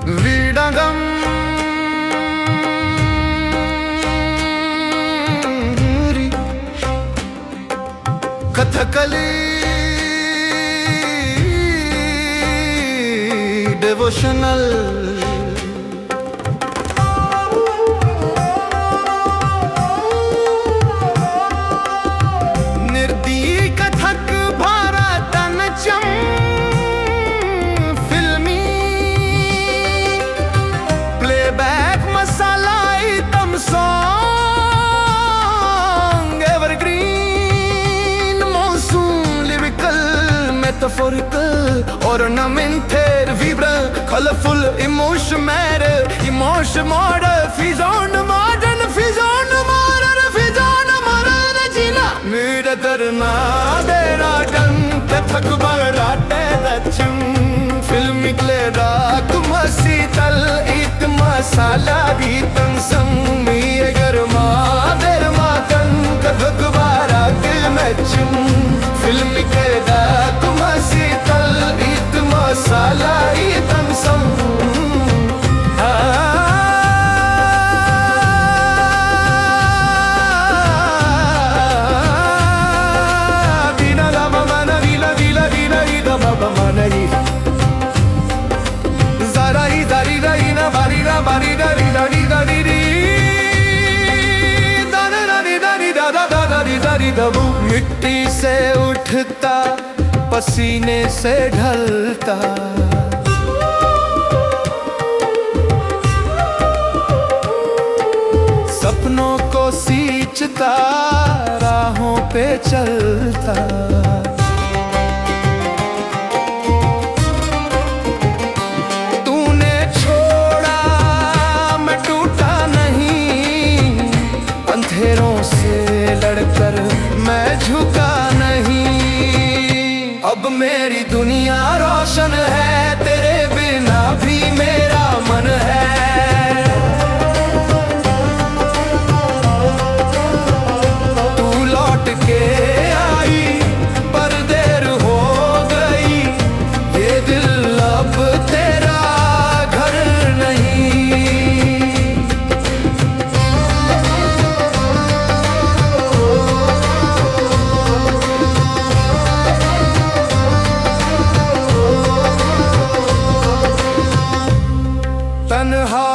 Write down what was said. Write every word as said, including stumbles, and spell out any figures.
वीडगम Kathakali devotional निर्दी Kathak Bharatanatyam filmi playback masala item song evergreen monsoon lyrical metaphorical ornamented vibrant colorful emotion matter emotion modern fusion modern fusion modern fusion modern जीना मेरा करना तेरा डंग कथक बराटे दक्षिण फिल्मी क्लेरा कुमसी तल इत मसाला भी तंसम मेरे गरमा तेरा मातन कथक बराटे दक्षिण फिल्मी क्लेरा कुमसी तल मसाला इतम सम दीना लम मन लीला लीला लीला लीला बाबा मनरी जरा ही जरी रही ना बारी ना बारी ना लीला लीला लीली दाना दानी दानी दादा दादा लीला लीला वो मिट्टी से उठता पसीने से ढलता सपनों को सींचता राहों पे चलता तूने छोड़ा मैं टूटा नहीं अंधेरों से लड़कर मैं झुका नहीं अब मेरी दुनिया रोशन है तेरे बिना भी मेरा मन है तू लौट के आई पर देर हो गई ये दिल अब तेरा घर नहीं तन्हा